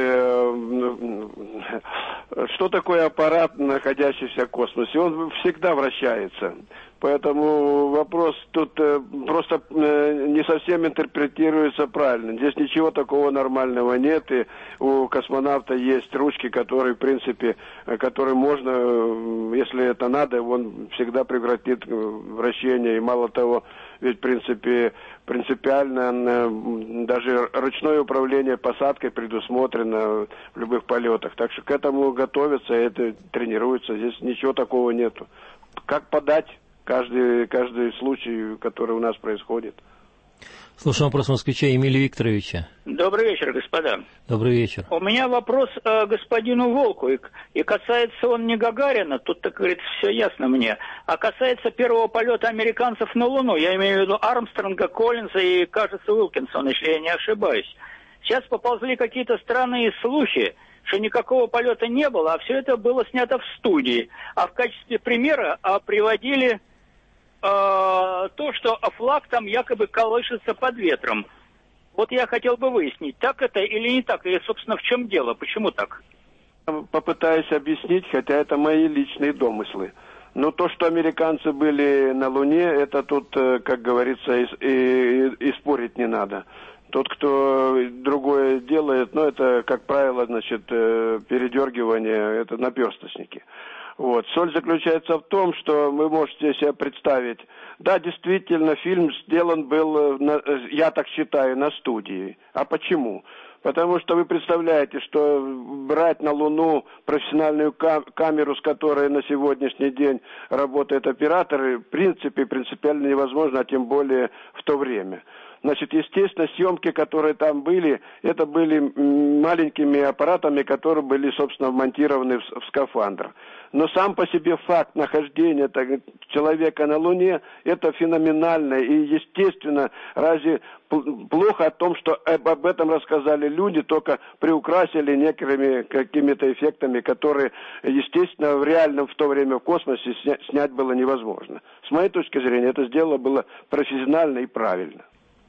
что такое аппарат, находящийся в космосе? Он всегда вращается. Поэтому вопрос тут просто не совсем интерпретируется правильно. Здесь ничего такого нормального нет. И у космонавта есть ручки, которые, в принципе, которые можно, если это надо, он всегда прекратит вращение. И мало того, ведь, в принципе, принципиально даже ручное управление посадкой предусмотрено в любых полетах. Так что к этому готовятся, это тренируются. Здесь ничего такого нету. Как подать каждый, каждый случай, который у нас происходит? Слушаем вопрос москвича Эмилия Викторовича. Добрый вечер, господа. Добрый вечер. У меня вопрос э, господину Волку, и, и касается он не Гагарина, тут, так говорится, все ясно мне, а касается первого полета американцев на Луну. Я имею в виду Армстронга, Коллинза и, кажется, Уилкинсона, если я не ошибаюсь. Сейчас поползли какие-то странные слухи, что никакого полета не было, а все это было снято в студии. А в качестве примера а, приводили а, то, что флаг там якобы колышется под ветром. Вот я хотел бы выяснить, так это или не так, и, собственно, в чем дело, почему так? Попытаюсь объяснить, хотя это мои личные домыслы. Но то, что американцы были на Луне, это тут, как говорится, и, и, и спорить не надо. Тот, кто другое делает, ну, это, как правило, значит, передергивание, это наперсточники. Вот. Соль заключается в том, что вы можете себе представить, да, действительно, фильм сделан был, на, я так считаю, на студии. А почему? Потому что вы представляете, что брать на Луну профессиональную кам- камеру, с которой на сегодняшний день работают операторы, в принципе, принципиально невозможно, а тем более в то время. Значит, естественно, съемки, которые там были, это были маленькими аппаратами, которые были, собственно, вмонтированы в, в скафандр. Но сам по себе факт нахождения так, человека на Луне, это феноменально. И, естественно, разве плохо о том, что об этом рассказали люди, только приукрасили некоторыми какими-то эффектами, которые, естественно, в реальном в то время в космосе сня- снять было невозможно. С моей точки зрения, это сделано было профессионально и правильно.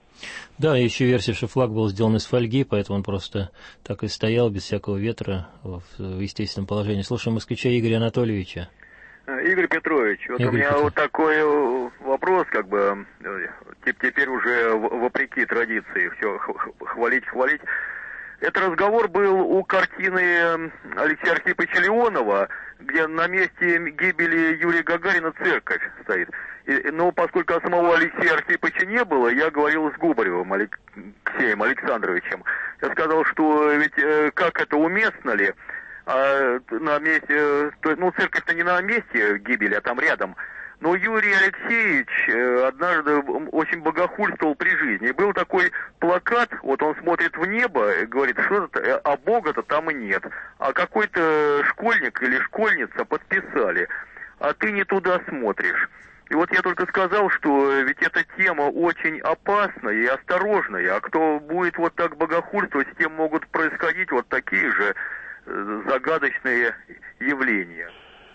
Да, еще версия, что флаг был сделан из фольги, поэтому он просто так и стоял, без всякого ветра, в естественном положении. Слушаем москвича Игоря Анатольевича. Игорь Петрович, вот Игорь у меня Петрович. вот такой вопрос, как бы, теперь уже вопреки традиции, все хвалить, хвалить. Это разговор был у картины Алексея Архиповича Леонова, где на месте гибели Юрия Гагарина церковь стоит. И, но поскольку самого Алексея Архиповича не было, я говорил с Губаревым Алексеем Александровичем. Я сказал, что ведь э, как это, уместно ли, а, на месте, то, ну церковь-то не на месте гибели, а там рядом. Но Юрий Алексеевич э, однажды очень богохульствовал при жизни. И был такой плакат, вот он смотрит в небо и говорит, что это, а Бога-то там и нет. А какой-то школьник или школьница подписали, а ты не туда смотришь. И вот я только сказал, что ведь эта тема очень опасная и осторожная, а кто будет вот так богохульствовать, с тем могут происходить вот такие же загадочные явления.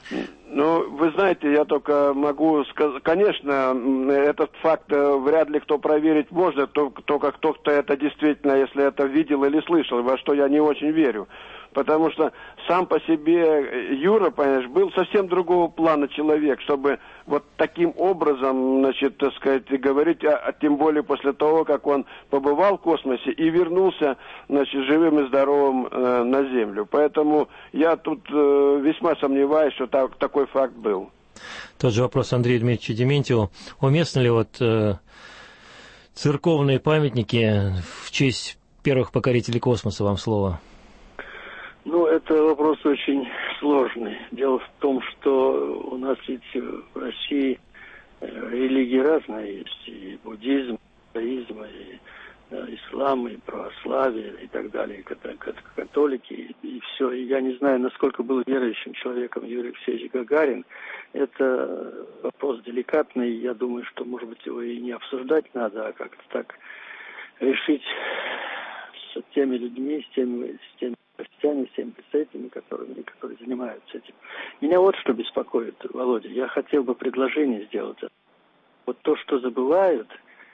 Ну, вы знаете, я только могу сказать, конечно, этот факт вряд ли кто проверить может, только кто-то это действительно, если это видел или слышал, во что я не очень верю. потому что сам по себе Юра, понимаешь, был совсем другого плана человек, чтобы вот таким образом, значит, так сказать, говорить, а, а тем более после того, как он побывал в космосе и вернулся, значит, живым и здоровым э, на Землю. Поэтому я тут э, весьма сомневаюсь, что так, такой факт был. Тот же вопрос Андрею Дмитриевичу Дементьеву. Уместно ли вот э, церковные памятники в честь первых покорителей космоса? Вам слово. Ну, это вопрос очень сложный. Дело в том, что у нас ведь в России религии разные есть. И буддизм, и иудаизм, и да, ислам, и православие, и так далее, и католики, и, и все. И я не знаю, насколько был верующим человеком Юрий Алексеевич Гагарин. Это вопрос деликатный. Я думаю, что, может быть, его и не обсуждать надо, а как-то так решить с теми людьми, с теми, с теми христианами, с теми представителями, которыми, которые занимаются этим. Меня вот что беспокоит, Володя. Я хотел бы предложение сделать. Вот то, что забывают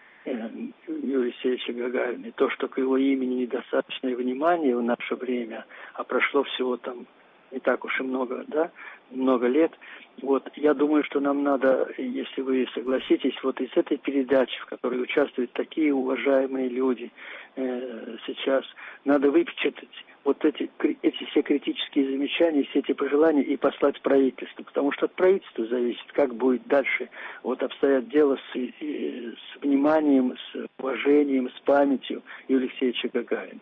Юрия Алексеевича Гагарина, и то, что к его имени недостаточное внимание в наше время, а прошло всего там не так уж и много, да, много лет. Вот, я думаю, что нам надо, если вы согласитесь, вот из этой передачи, в которой участвуют такие уважаемые люди э, сейчас, надо выпечатать вот эти, эти все критические замечания, все эти пожелания и послать правительству, потому что от правительства зависит, как будет дальше вот обстоять дело с, и, с вниманием, с уважением, с памятью Юрия Алексеевича Гагарина.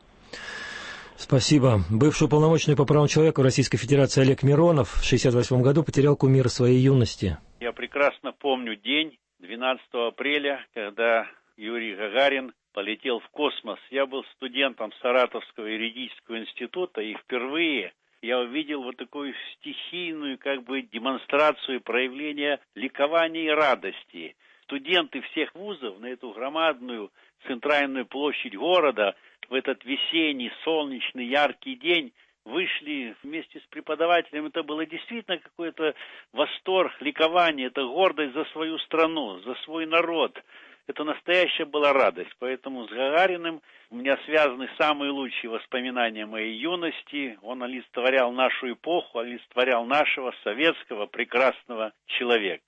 Спасибо. Бывший уполномоченный по правам человека в Российской Федерации Олег Миронов в шестьдесят восьмом году потерял кумира своей юности. Я прекрасно помню день двенадцатого апреля, когда Юрий Гагарин полетел в космос. Я был студентом Саратовского юридического института, и впервые я увидел вот такую стихийную как бы демонстрацию проявления ликования и радости. Студенты всех вузов на эту громадную центральную площадь города в этот весенний, солнечный, яркий день вышли вместе с преподавателем. Это было действительно какой-то восторг, ликование, это гордость за свою страну, за свой народ. Это настоящая была радость. Поэтому с Гагариным у меня связаны самые лучшие воспоминания моей юности. Он олицетворял нашу эпоху, олицетворял нашего советского прекрасного человека.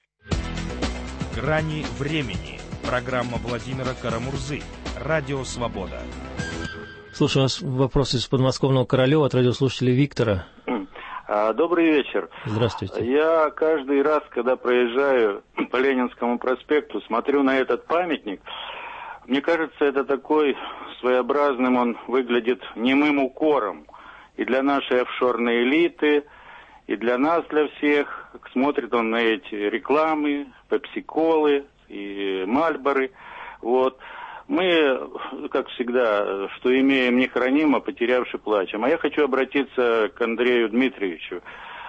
«Грани времени». Программа Владимира Карамурзы. Радио «Свобода». Слушаю вас вопрос из подмосковного Королева от радиослушателя Виктора. Добрый вечер. Здравствуйте. Я каждый раз, когда проезжаю по Ленинскому проспекту, смотрю на этот памятник. Мне кажется, это такой своеобразным, он выглядит немым укором. И для нашей офшорной элиты, и для нас, для всех. Смотрит он на эти рекламы, пепси-колы и мальборы. Вот. Мы, как всегда, что имеем, не храним, а потерявши плачем. А я хочу обратиться к Андрею Дмитриевичу.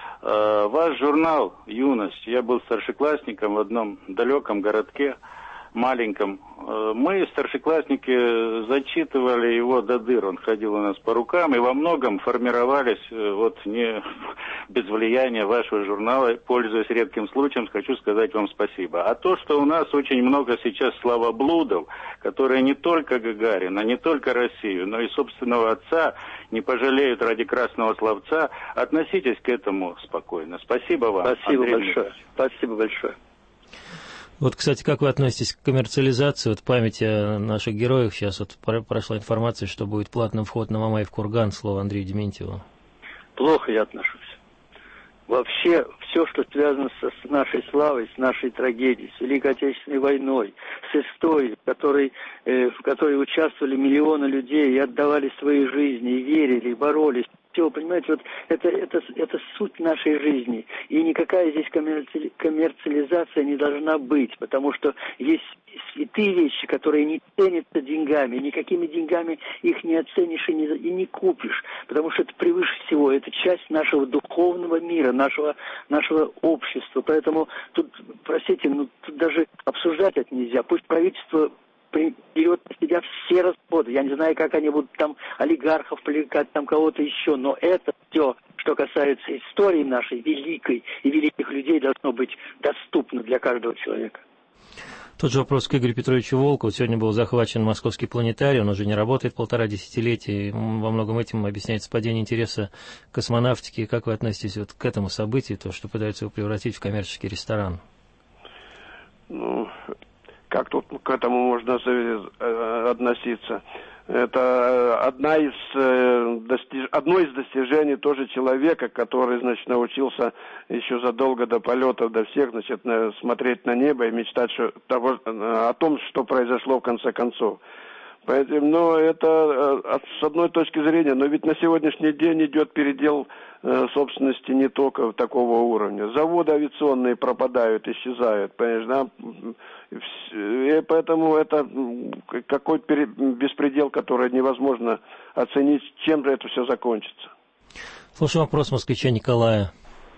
Ваш журнал «Юность», я был старшеклассником в одном далеком городке, маленьком. Мы, старшеклассники, зачитывали его до дыр. Он ходил у нас по рукам, и во многом формировались, вот не без влияния вашего журнала, пользуясь редким случаем, хочу сказать вам спасибо. А то, что у нас очень много сейчас славоблудов, которые не только Гагарина, не только Россию, но и собственного отца не пожалеют ради красного словца, относитесь к этому спокойно. Спасибо вам. Спасибо Андрей большое. Михайлович. Спасибо большое. Вот, кстати, как вы относитесь к коммерциализации вот, памяти о наших героях? Сейчас вот прошла информация, что будет платный вход на Мамаев курган. Слово Андрею Дементьеву. Плохо я отношусь. Вообще, все, что связано с нашей славой, с нашей трагедией, с Великой Отечественной войной, с историей, в которой, э, в которой участвовали миллионы людей и отдавали свои жизни, и верили, и боролись. Все, понимаете, вот это, это, это суть нашей жизни. И никакая здесь коммерци... коммерциализация не должна быть, потому что есть святые вещи, которые не ценятся деньгами. Никакими деньгами их не оценишь и не, и не купишь, потому что это превыше всего. Это часть нашего духовного мира, нашего, нашего общества. Поэтому тут, простите, ну, тут даже обсуждать это нельзя. Пусть правительство берет на себя все расходы. Я не знаю, как они будут там олигархов привлекать, там кого-то еще, но это все, что касается истории нашей великой и великих людей, должно быть доступно для каждого человека. Тот же вопрос к Игорю Петровичу Волкову. Сегодня был захвачен московский планетарий, он уже не работает полтора десятилетия. Во многом этим объясняется падение интереса к космонавтике. Как вы относитесь вот к этому событию, то, что пытаются его превратить в коммерческий ресторан? Ну, как тут к этому можно относиться? Это одна из, достиж... одно из достижений тоже человека, который, значит, научился еще задолго до полетов, до всех, значит, смотреть на небо и мечтать что... того... о том, что произошло в конце концов. Поэтому, но это с одной точки зрения, но ведь на сегодняшний день идет передел собственности не только такого уровня. Заводы авиационные пропадают, исчезают, понимаешь, да? И поэтому это какой-то беспредел, который невозможно оценить, чем же это все закончится. Слушаем вопрос москвича Николая.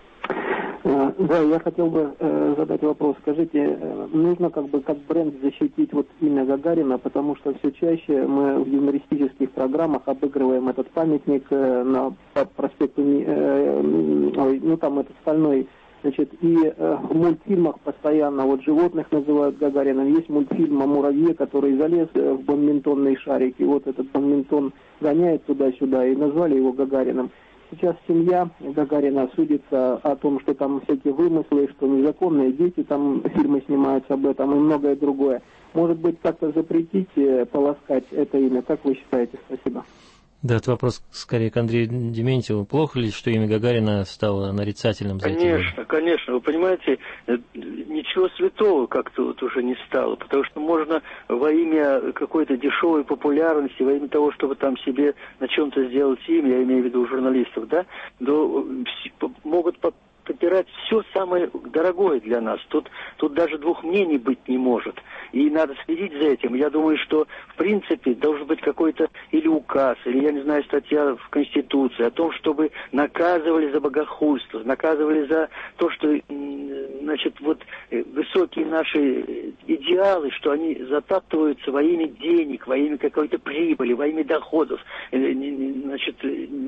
Да, я хотел бы э, задать вопрос. Скажите, э, нужно как бы как бренд защитить вот имя Гагарина, потому что все чаще мы в юмористических программах обыгрываем этот памятник э, на по проспекту, э, ой, ну там этот стальной, значит, и э, в мультфильмах постоянно вот животных называют Гагарином. Есть мультфильм о муравье, который залез в бадминтонный шарик, и вот этот бадминтон гоняет туда-сюда, и назвали его Гагарином. Сейчас семья Гагарина судится о том, что там всякие вымыслы, что незаконные дети, там фильмы снимаются об этом и многое другое. Может быть, как-то запретить полоскать это имя? Как вы считаете? Спасибо. Да, это вопрос скорее к Андрею Дементьеву. Плохо ли, что имя Гагарина стало нарицательным за эти годы? Конечно, конечно. Вы понимаете, ничего святого как-то вот уже не стало, потому что можно во имя какой-то дешевой популярности, во имя того, чтобы там себе на чем-то сделать имя, я имею в виду журналистов, да, но могут попирать все самое дорогое для нас. Тут, тут даже двух мнений быть не может. И надо следить за этим. Я думаю, что в принципе должен быть какой-то или указ, или, я не знаю, статья в Конституции о том, чтобы наказывали за богохульство, наказывали за то, что, значит, вот высокие наши идеалы, что они затаптываются во имя денег, во имя какой-то прибыли, во имя доходов, значит,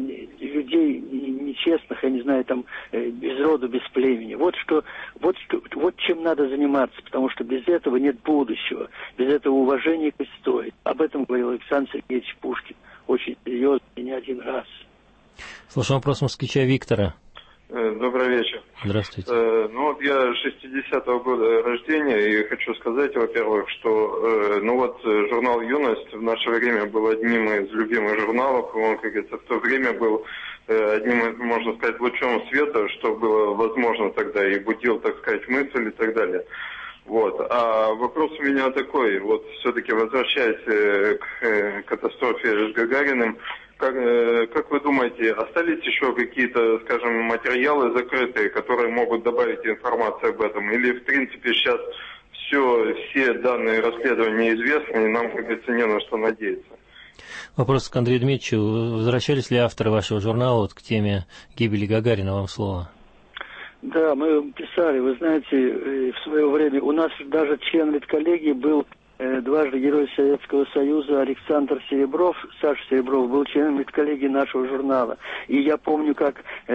людей нечестных, я не знаю, там, без роду, без племени. Вот что, вот что, вот чем надо заниматься, потому что без этого нет будущего, без этого уважения к истории. Об этом говорил Александр Сергеевич Пушкин очень серьезно и не один раз. Слушаем вопрос москвича Виктора. Добрый вечер. Здравствуйте. Э, ну вот я шестидесятого года рождения, и хочу сказать, во-первых, что э, ну вот журнал «Юность» в наше время был одним из любимых журналов. Он, как говорится, в то время был э, одним из, можно сказать, лучом света, что было возможно тогда, и будил, так сказать, мысль и так далее. Вот. А вопрос у меня такой, вот все-таки возвращаясь э, к э, катастрофе с Гагариным, Как, как вы думаете, остались еще какие-то, скажем, материалы закрытые, которые могут добавить информацию об этом? Или, в принципе, сейчас все, все данные расследования известны, и нам, как говорится, не на что надеяться? Вопрос к Андрею Дмитриевичу. Возвращались ли авторы вашего журнала вот к теме гибели Гагарина? Вам слово. Да, мы писали, вы знаете, в свое время у нас даже член редколлегии был дважды Герой Советского Союза Александр Серебров, Саша Серебров, был членом редколлегии нашего журнала. И я помню, как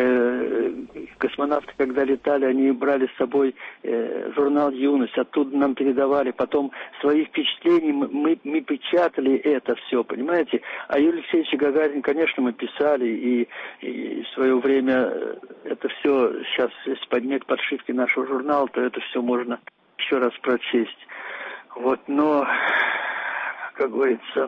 э, космонавты, когда летали, они брали с собой э, журнал «Юность», оттуда нам передавали. Потом свои впечатления, мы, мы печатали это все, понимаете? А Юрий Алексеевич Гагарин, конечно, мы писали, и, и в свое время это все, сейчас, если поднять подшивки нашего журнала, то это все можно еще раз прочесть. Вот, но, как говорится,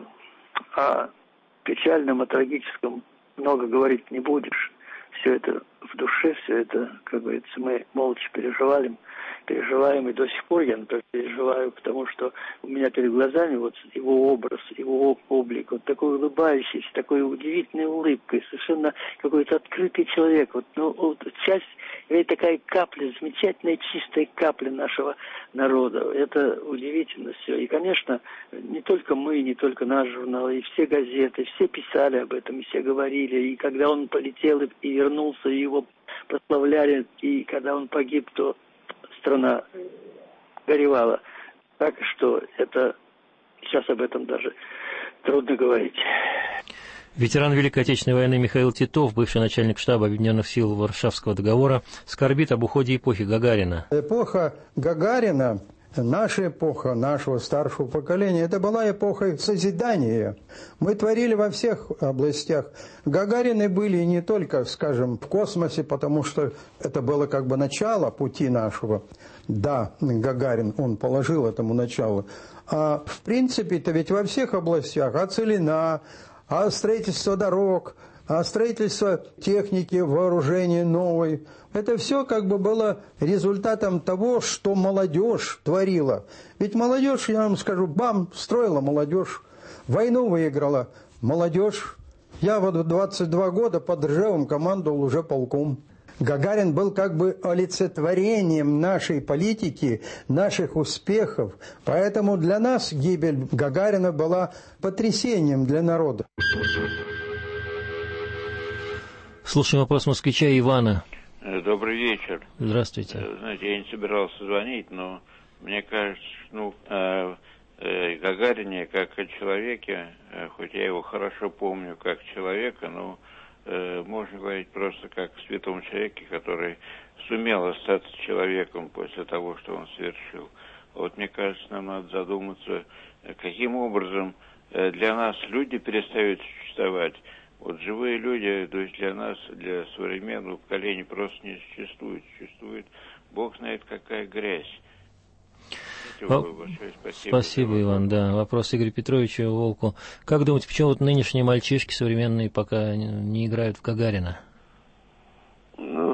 о печальном, о трагическом много говорить не будешь. Все это в душе, все это, как говорится, мы молча переживали, переживаем, и до сих пор я, например, переживаю, потому что у меня перед глазами вот его образ, его облик, вот такой улыбающийся, такой удивительной улыбкой, совершенно какой-то открытый человек. Вот, ну, вот часть, ведь такая капля, замечательная чистая капля нашего народа. Это удивительно все. И, конечно, не только мы, не только наш журнал, и все газеты, все писали об этом, и все говорили. И когда он полетел и, и вернулся, и его прославляли, и когда он погиб, то страна горевала. Так что это сейчас об этом даже трудно говорить. Ветеран Великой Отечественной войны Михаил Титов, бывший начальник штаба Объединенных сил Варшавского договора, скорбит об уходе эпохи Гагарина. Эпоха Гагарина наша эпоха, нашего старшего поколения, это была эпоха созидания. Мы творили во всех областях. Гагарины были не только, скажем, в космосе, потому что это было как бы начало пути нашего. Да, Гагарин, он положил этому начало. А в принципе-то ведь во всех областях, от Целина, от строительства дорог, от строительства техники, вооружения новой, это все как бы было результатом того, что молодежь творила. Ведь молодежь, я вам скажу, бам, строила молодежь, войну выиграла молодежь. Я вот в двадцать два года под Ржевом командовал уже полком. Гагарин был как бы олицетворением нашей политики, наших успехов. Поэтому для нас гибель Гагарина была потрясением для народа. Слушаем вопрос москвича Ивана. Добрый вечер. Здравствуйте. Знаете, я не собирался звонить, но мне кажется, ну, э, э, Гагарине, как о человеке, э, хоть я его хорошо помню как человека, но э, можно говорить просто как о святом человеке, который сумел остаться человеком после того, что он совершил. Вот мне кажется, нам надо задуматься, каким образом э, для нас люди перестают существовать. Вот живые люди, то есть для нас, для современного поколения просто не существует. Существует, Бог знает, какая грязь. Во... Спасибо, Спасибо Иван. Да. Вопрос Игоря Петровича Волку. Как думаете, почему вот нынешние мальчишки современные пока не играют в Гагарина? Ну,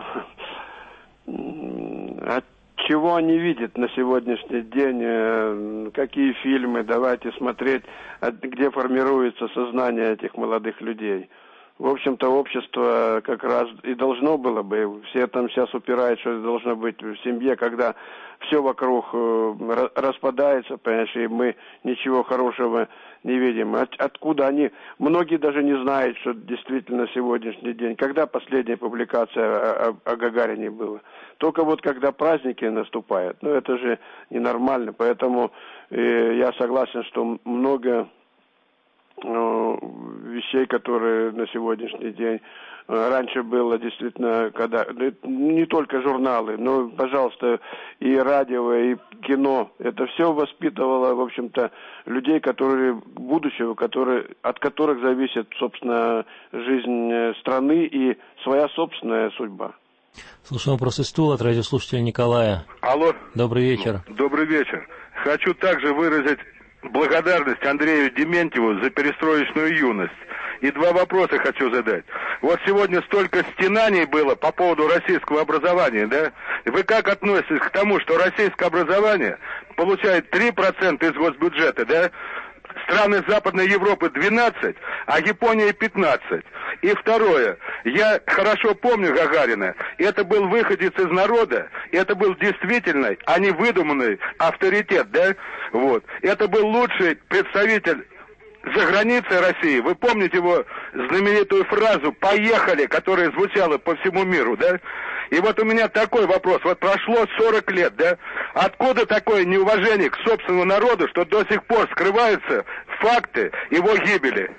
от чего они видят на сегодняшний день, какие фильмы, давайте смотреть, где формируется сознание этих молодых людей. В общем-то, общество как раз и должно было бы, все там сейчас упирают, что это должно быть в семье, когда все вокруг распадается, понимаешь, и мы ничего хорошего не видим. От, откуда они, многие даже не знают, что действительно сегодняшний день, когда последняя публикация о, о, о Гагарине была. Только вот когда праздники наступают, ну это же ненормально, поэтому э, я согласен, что много э, вещей, которые на сегодняшний день, э, раньше было действительно, когда, не только журналы, но, пожалуйста, и радио, и кино, это все воспитывало, в общем-то, людей, которые, будущего, которые, от которых зависит, собственно, жизнь страны и своя собственная судьба. Слушаем вопрос из Тула от радиослушателя Николая. Алло. Добрый вечер. Добрый вечер. Хочу также выразить благодарность Андрею Дементьеву за перестроечную юность. И два вопроса хочу задать. Вот сегодня столько стенаний было по поводу российского образования, да? Вы как относитесь к тому, что российское образование получает три процента из госбюджета, да? Страны Западной Европы двенадцать, а Япония пятнадцать. И второе, я хорошо помню Гагарина, это был выходец из народа, это был действительный, а не выдуманный авторитет, да? Вот. Это был лучший представитель за границей России. Вы помните его знаменитую фразу «поехали», которая звучала по всему миру, да? И вот у меня такой вопрос. Вот прошло сорок лет, да? Откуда такое неуважение к собственному народу, что до сих пор скрываются факты его гибели?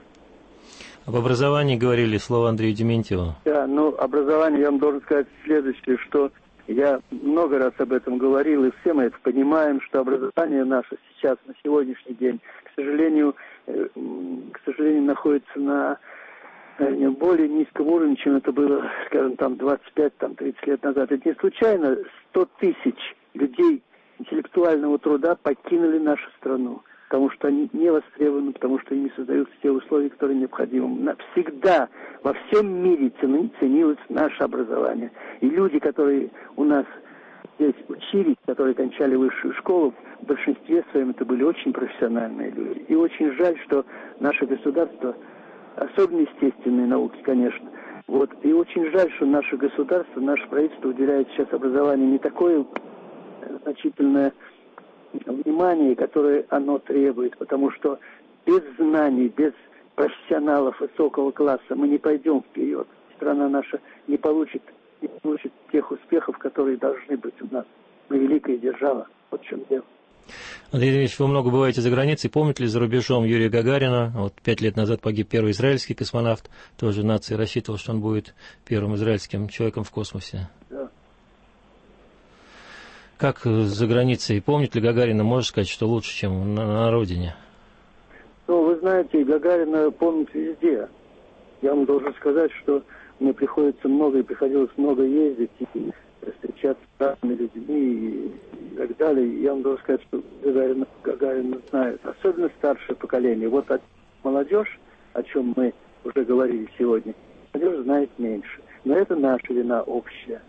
Об образовании говорили, слово Андрею Дементьеву. Да, ну, образование, я вам должен сказать следующее, что я много раз об этом говорил, и все мы это понимаем, что образование наше сейчас, на сегодняшний день, к сожалению, к сожалению, находится на более низком уровне, чем это было, скажем, там двадцать пять тридцать лет назад. Это не случайно сто тысяч людей интеллектуального труда покинули нашу страну, потому что они не востребованы, потому что им не создаются те условия, которые необходимы. Всегда во всем мире ценилось наше образование. И люди, которые у нас здесь учились, которые кончали высшую школу, в большинстве своем это были очень профессиональные люди. И очень жаль, что наше государство, особенно естественные науки, конечно, вот, и очень жаль, что наше государство, наше правительство уделяет сейчас образованию не такое значительное внимание, которое оно требует, потому что без знаний, без профессионалов высокого класса мы не пойдем вперед. Страна наша не получит, не получит тех успехов, которые должны быть у нас. Мы великая держава. Вот в чем дело. Андрей Ильич, вы много бываете за границей. Помните ли за рубежом Юрия Гагарина? Вот пять лет назад погиб первый израильский космонавт. Тоже нация рассчитывала, что он будет первым израильским человеком в космосе. Да. Как за границей? Помнит ли Гагарина, можешь сказать, что лучше, чем на, на родине? Ну, вы знаете, Гагарина помнят везде. Я вам должен сказать, что мне приходится много, и приходилось много ездить, и встречаться с разными людьми, и, и так далее. И я вам должен сказать, что Гагарина, Гагарина знают, особенно старшее поколение. Вот от молодежь, о чем мы уже говорили сегодня, молодежь знает меньше. Но это наша вина общая.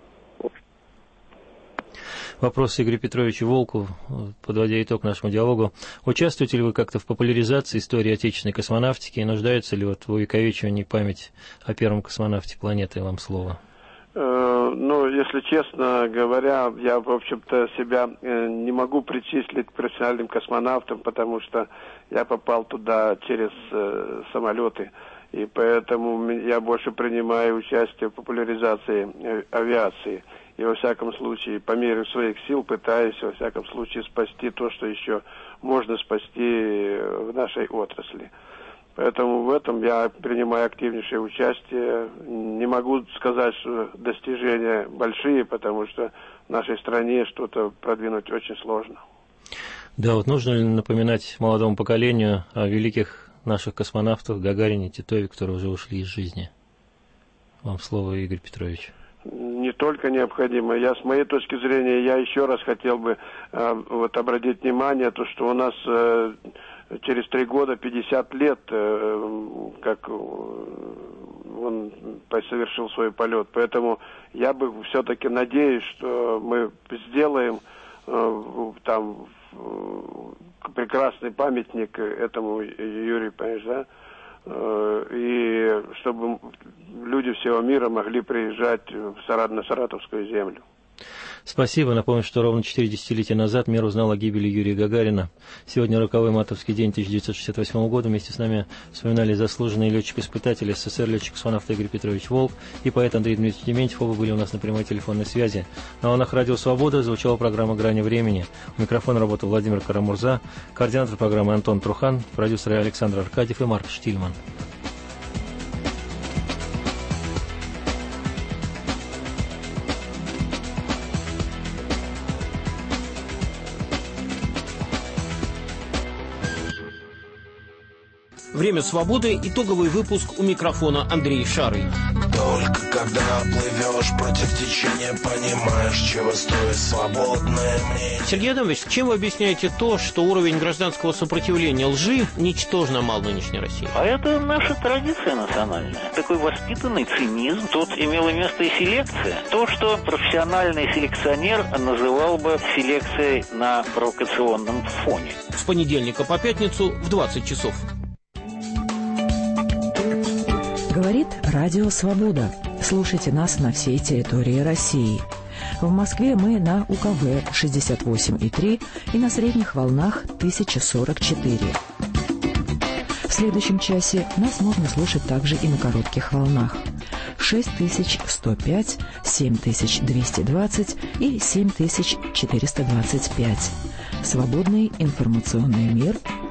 Вопрос Игорю Петровичу Волку, подводя итог нашему диалогу. Участвуете ли вы как-то в популяризации истории отечественной космонавтики и нуждается ли вот в увековечивании память о первом космонавте планеты? Вам слово. Ну, если честно говоря, я, в общем-то, себя не могу причислить к профессиональным космонавтам, потому что я попал туда через самолеты, и поэтому я больше принимаю участие в популяризации авиации. И, во всяком случае, по мере своих сил пытаюсь, во всяком случае, спасти то, что еще можно спасти в нашей отрасли. Поэтому в этом я принимаю активнейшее участие. Не могу сказать, что достижения большие, потому что в нашей стране что-то продвинуть очень сложно. Да, вот нужно ли напоминать молодому поколению о великих наших космонавтах Гагарине, Титове, которые уже ушли из жизни? Вам слово, Игорь Петрович. Не только необходимо. Я, с моей точки зрения, я еще раз хотел бы э, вот обратить внимание, то, что у нас э, через три года пятьдесят лет, э, как он совершил свой полет. Поэтому я бы все-таки надеюсь, что мы сделаем э, там э, прекрасный памятник этому Юрию, понимаешь, да? И чтобы люди всего мира могли приезжать в Сарат, на Саратовскую землю. Спасибо. Напомню, что ровно четыре десятилетия назад мир узнал о гибели Юрия Гагарина. Сегодня роковой мартовский день тысяча девятьсот шестьдесят восьмого года. Вместе с нами вспоминали заслуженный летчик-испытатель СССР, летчик-космонавт Игорь Петрович Волк и поэт Андрей Дмитриевич Дементьев. Оба были у нас на прямой телефонной связи. На волнах радио «Свобода» звучала программа «Грани времени». У микрофона работал Владимир Карамурза, координатор программы Антон Трухан, продюсеры Александр Аркадьев и Марк Штильман. Время свободы. Итоговый выпуск, у микрофона Андрей Шарый. Только когда плывешь против течения, понимаешь, чего стоит свободное мнение. Сергей Адамович, чем вы объясняете то, что уровень гражданского сопротивления лжи ничтожно мал в нынешней России? А это наша традиция национальная. Такой воспитанный цинизм. Тут имела место и селекция. То, что профессиональный селекционер называл бы селекцией на провокационном фоне. С понедельника по пятницу в двадцать часов. Говорит Радио Свобода. Слушайте нас на всей территории России. В Москве мы на У Ка Вэ шестьдесят восемь и три и на средних волнах тысяча сорок четыре. В следующем часе нас можно слушать также и на коротких волнах. шесть тысяч сто пять, семь тысяч двести двадцать и семь тысяч четыреста двадцать пять. Свободный информационный мир